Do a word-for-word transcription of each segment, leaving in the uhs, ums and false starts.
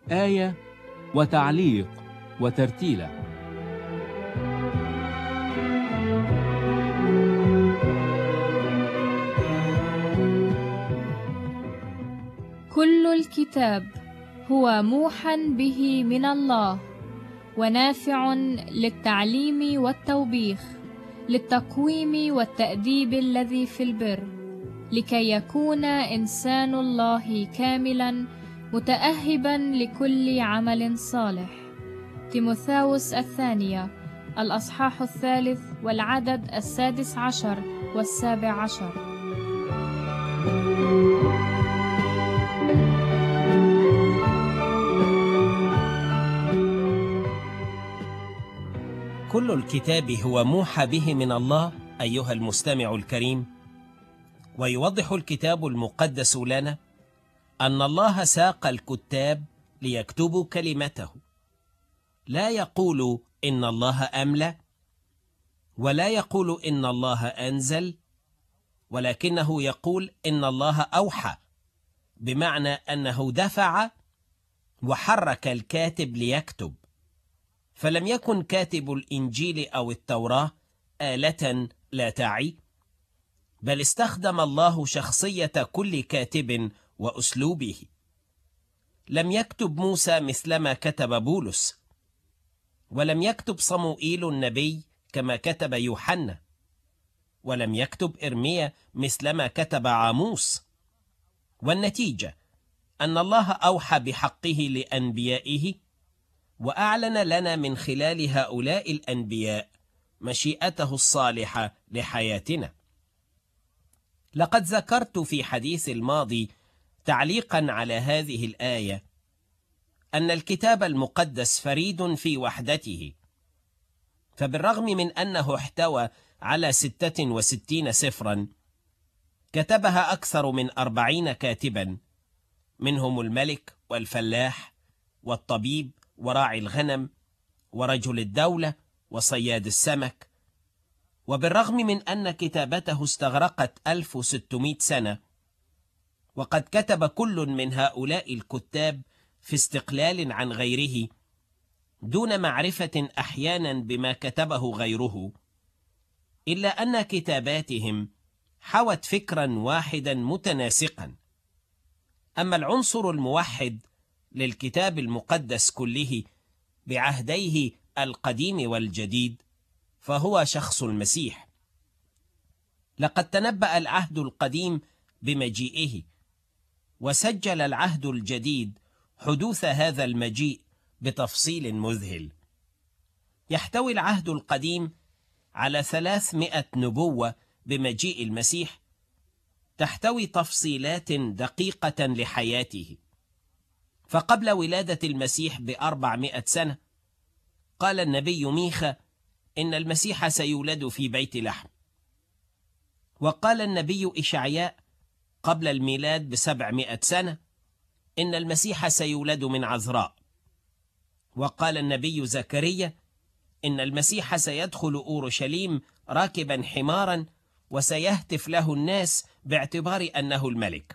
آية وتعليق وترتيلة. كل الكتاب هو موحى به من الله، ونافع للتعليم والتوبيخ، للتقويم والتأديب الذي في البر، لكي يكون إنسان الله كاملا متأهبا لكل عمل صالح. تيموثاوس الثانية الأصحاح الثالث والعدد السادس عشر والسابع عشر. كل الكتاب هو موحى به من الله أيها المستمع الكريم، ويوضح الكتاب المقدس لنا أن الله ساق الكتاب ليكتبوا كلمته. لا يقول إن الله أملى، ولا يقول إن الله أنزل، ولكنه يقول إن الله أوحى، بمعنى أنه دفع وحرك الكاتب ليكتب. فلم يكن كاتب الإنجيل أو التوراة آلة لا تعي، بل استخدم الله شخصية كل كاتب وأسلوبه. لم يكتب موسى مثلما كتب بولس، ولم يكتب صموئيل النبي كما كتب يوحنا، ولم يكتب إرميا مثلما كتب عاموس. والنتيجة أن الله أوحى بحقه لأنبيائه، وأعلن لنا من خلال هؤلاء الأنبياء مشيئته الصالحة لحياتنا. لقد ذكرت في حديث الماضي تعليقا على هذه الآية أن الكتاب المقدس فريد في وحدته، فبالرغم من أنه احتوى على ستة وستين سفرا كتبها أكثر من أربعين كاتبا، منهم الملك والفلاح والطبيب وراعي الغنم ورجل الدولة وصياد السمك. وبالرغم من أن كتابته استغرقت ألف وستمائة سنة، وقد كتب كل من هؤلاء الكتاب في استقلال عن غيره دون معرفة أحيانا بما كتبه غيره، إلا أن كتاباتهم حوت فكرا واحدا متناسقا. أما العنصر الموحد للكتاب المقدس كله بعهديه القديم والجديد فهو شخص المسيح. لقد تنبأ العهد القديم بمجيئه، وسجل العهد الجديد حدوث هذا المجيء بتفصيل مذهل. يحتوي العهد القديم على ثلاثمائة نبوة بمجيء المسيح، تحتوي تفصيلات دقيقة لحياته. فقبل ولادة المسيح بأربعمائة سنة قال النبي ميخا إن المسيح سيولد في بيت لحم، وقال النبي إشعياء قبل الميلاد بسبعمائة سنة إن المسيح سيولد من عذراء، وقال النبي زكريا إن المسيح سيدخل أورشليم راكبا حمارا وسيهتف له الناس باعتبار أنه الملك.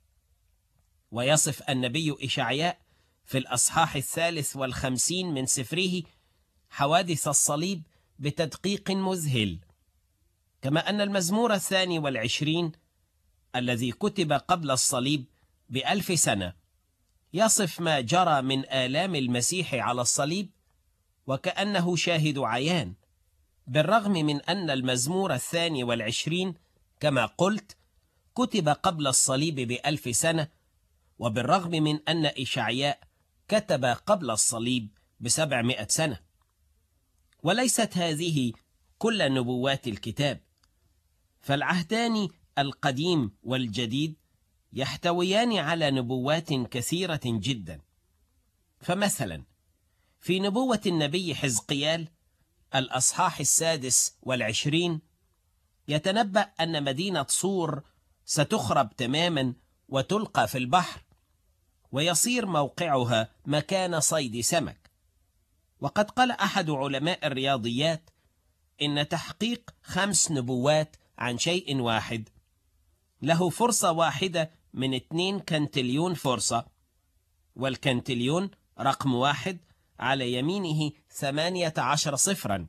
ويصف النبي إشعياء في الأصحاح الثالث والخمسين من سفره حوادث الصليب بتدقيق مذهل، كما أن المزمور الثاني والعشرين الذي كتب قبل الصليب بألف سنة يصف ما جرى من آلام المسيح على الصليب وكأنه شاهد عيان، بالرغم من أن المزمور الثاني والعشرين كما قلت كتب قبل الصليب بألف سنة، وبالرغم من أن إشعياء كتب قبل الصليب بسبعمائة سنة. وليست هذه كل نبوات الكتاب، فالعهدان القديم والجديد يحتويان على نبوات كثيرة جدا. فمثلا في نبوة النبي حزقيال الأصحاح السادس والعشرين يتنبأ أن مدينة صور ستخرب تماما وتلقى في البحر، ويصير موقعها مكان صيد سمك. وقد قال أحد علماء الرياضيات إن تحقيق خمس نبوات عن شيء واحد له فرصة واحدة من اتنين كنتليون فرصة، والكنتليون رقم واحد على يمينه ثمانية عشر صفرا.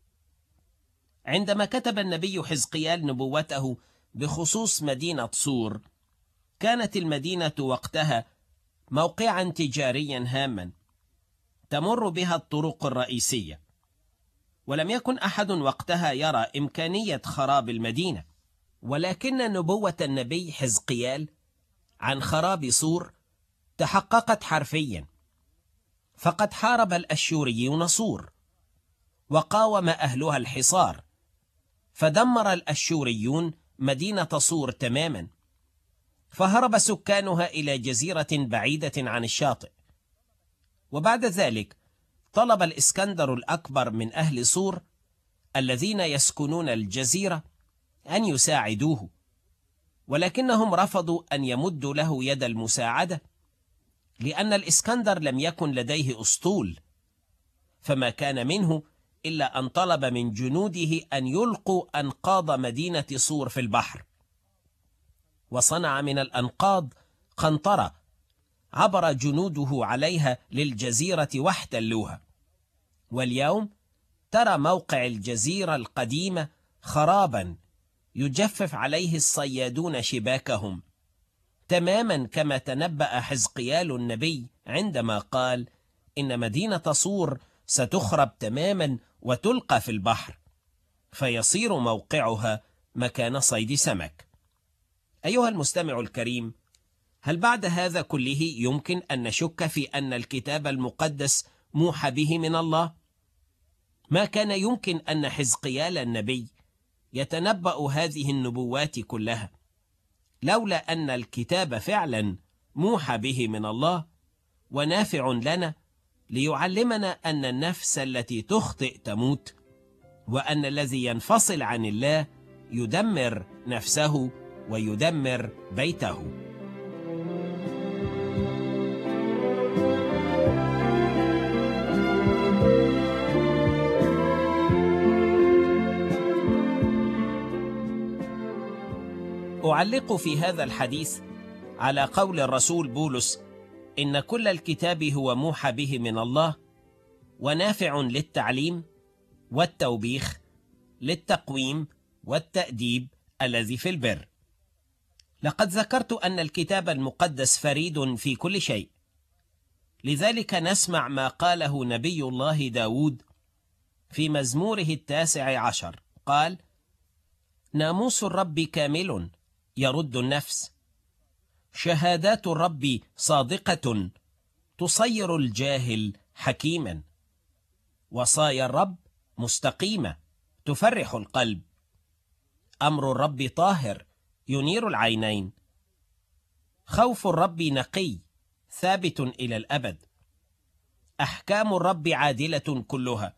عندما كتب النبي حزقيال نبوته بخصوص مدينة صور، كانت المدينة وقتها موقعا تجاريا هاما تمر بها الطرق الرئيسية، ولم يكن أحد وقتها يرى إمكانية خراب المدينة. ولكن نبوة النبي حزقيال عن خراب صور تحققت حرفيا، فقد حارب الأشوريون صور وقاوم أهلها الحصار، فدمر الأشوريون مدينة صور تماما، فهرب سكانها إلى جزيرة بعيدة عن الشاطئ. وبعد ذلك طلب الإسكندر الأكبر من أهل صور الذين يسكنون الجزيرة أن يساعدوه، ولكنهم رفضوا أن يمدوا له يد المساعدة، لأن الإسكندر لم يكن لديه أسطول، فما كان منه إلا أن طلب من جنوده أن يلقوا أنقاض مدينة صور في البحر، وصنع من الأنقاض قنطرة عبر جنوده عليها للجزيرة واحتلوها. واليوم ترى موقع الجزيرة القديمة خرابا يجفف عليه الصيادون شباكهم، تماما كما تنبأ حزقيال النبي عندما قال إن مدينة صور ستخرب تماما وتلقى في البحر، فيصير موقعها مكان صيد سمك. أيها المستمع الكريم، هل بعد هذا كله يمكن أن نشك في أن الكتاب المقدس موحى به من الله؟ ما كان يمكن أن حزقيال النبي يتنبأ هذه النبوات كلها لولا أن الكتاب فعلا موحى به من الله ونافع لنا، ليعلمنا أن النفس التي تخطئ تموت، وأن الذي ينفصل عن الله يدمر نفسه ويدمر بيته. أعلق في هذا الحديث على قول الرسول بولس إن كل الكتاب هو موحى به من الله ونافع للتعليم والتوبيخ، للتقويم والتأديب الذي في البر. لقد ذكرت أن الكتاب المقدس فريد في كل شيء، لذلك نسمع ما قاله نبي الله داود في مزموره التاسع عشر، قال: ناموس الرب كامل يرد النفس، شهادات الرب صادقة تصير الجاهل حكيما، وصايا الرب مستقيمة تفرح القلب، أمر الرب طاهر ينير العينين، خوف الرب نقي ثابت إلى الأبد، أحكام الرب عادلة كلها،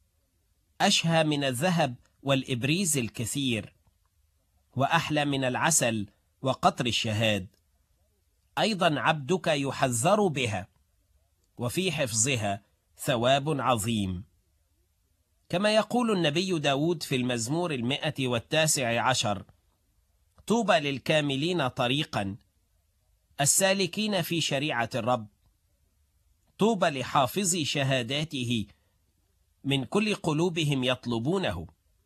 أشهى من الذهب والإبريز الكثير، وأحلى من العسل وقطر الشهاد. أيضا عبدك يحذر بها، وفي حفظها ثواب عظيم. كما يقول النبي داود في المزمور المئة والتاسع عشر: طوبى للكاملين طريقا، السالكين في شريعة الرب، طوبى لحافظي شهاداته، من كل قلوبهم يطلبونه.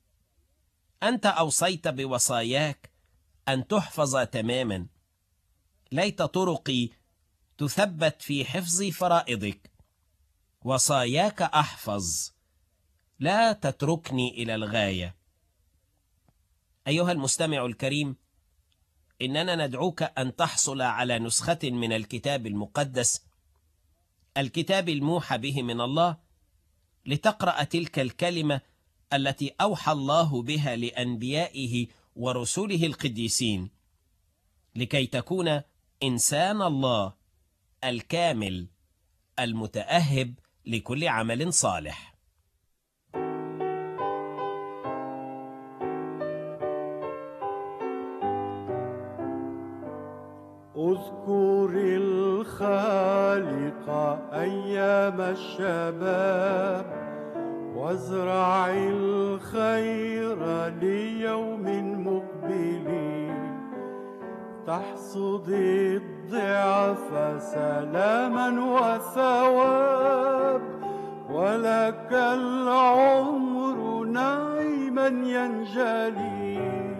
أنت أوصيت بوصاياك أن تحفظ تماما، ليت طرقي تثبت في حفظ فرائضك. وصاياك أحفظ، لا تتركني إلى الغاية. أيها المستمع الكريم، إننا ندعوك أن تحصل على نسخة من الكتاب المقدس، الكتاب الموحى به من الله، لتقرأ تلك الكلمة التي أوحى الله بها لأنبيائه ورسوله القديسين، لكي تكون إنسان الله الكامل المتأهب لكل عمل صالح. اذكر الخالق أيام الشباب، وازرع الخير ليوم مقبل، تحصد الضعف سلاما وثواب، ولك العمر نعيما ينجلي.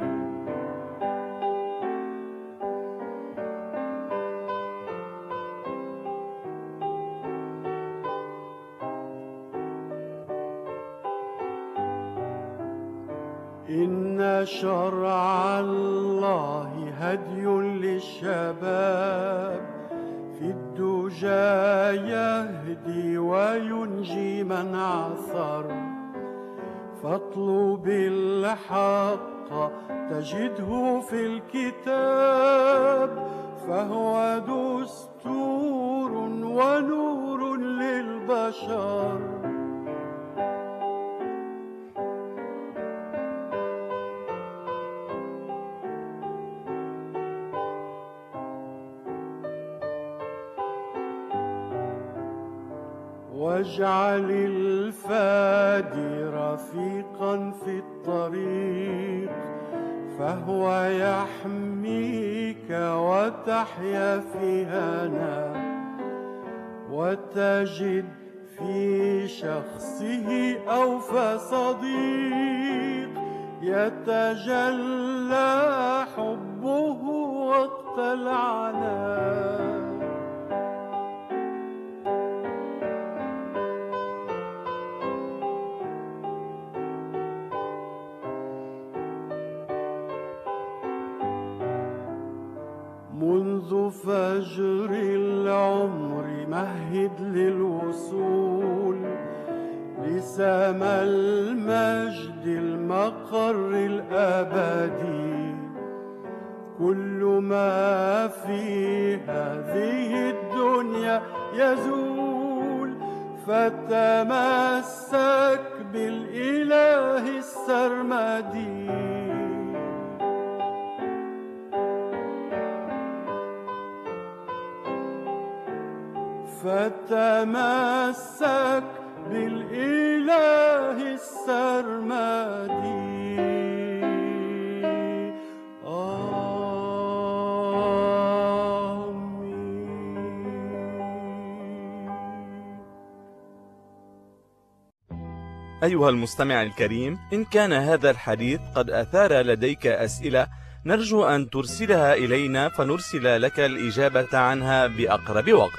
إن شرع الله هدي للشباب، في الدجى يهدي وينجي من عثر. فاطلب الحق تجده في الكتاب، فهو دستور ونور للبشر. واجعل الفادي رفيقا في الطريق، فهو يحميك وتحيا في هنا، وتجد في شخصه أوفى صديق، يتجلى حبه وقت العناء. منذ فجر العمر مهد للوصول لسما المجد المقر الأبدي. كل ما في هذه الدنيا يزول، فتمسك بالإله السرمدي. فتمسك بالإله السرمدي. أيها المستمع الكريم، إن كان هذا الحديث قد أثار لديك أسئلة، نرجو أن ترسلها إلينا فنرسل لك الإجابة عنها بأقرب وقت.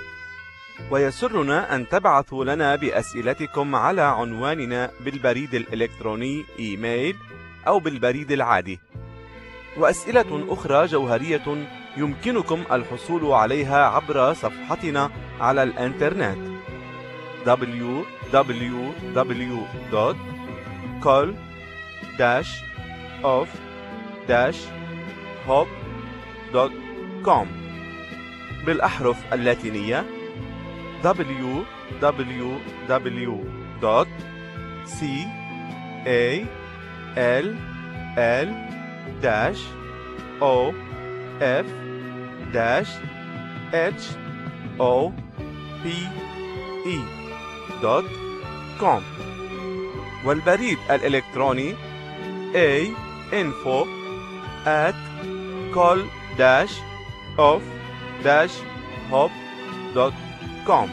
ويسرنا أن تبعثوا لنا بأسئلتكم على عنواننا بالبريد الإلكتروني إيميل أو بالبريد العادي. وأسئلة أخرى جوهرية يمكنكم الحصول عليها عبر صفحتنا على الإنترنت دبليو دبليو دبليو دوت كول داش اوف داش هوب دوت كوم بالأحرف اللاتينية دبليو دبليو دبليو دوت سي إيه إل إل داش أو إف داش إتش أو بي إي دوت كوم، والبريد الإلكتروني A info at call dash of dash hop دوت كوم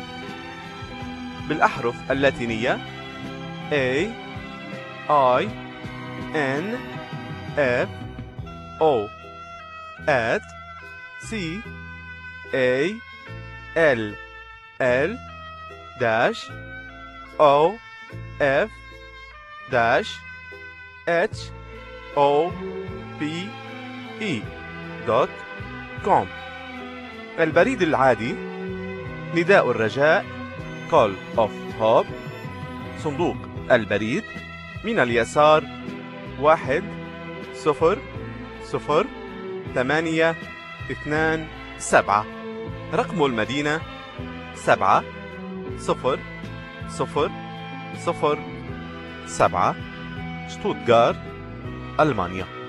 بالأحرف اللاتينية A I N F O at C A L L dash O F dash H O P E دوت كوم. البريد العادي نداء الرجاء Call of Hope، صندوق البريد من اليسار واحد صفر صفر ثمانية اثنان سبعة، رقم المدينة سبعة صفر صفر صفر سبعة، شتوتغارت، ألمانيا.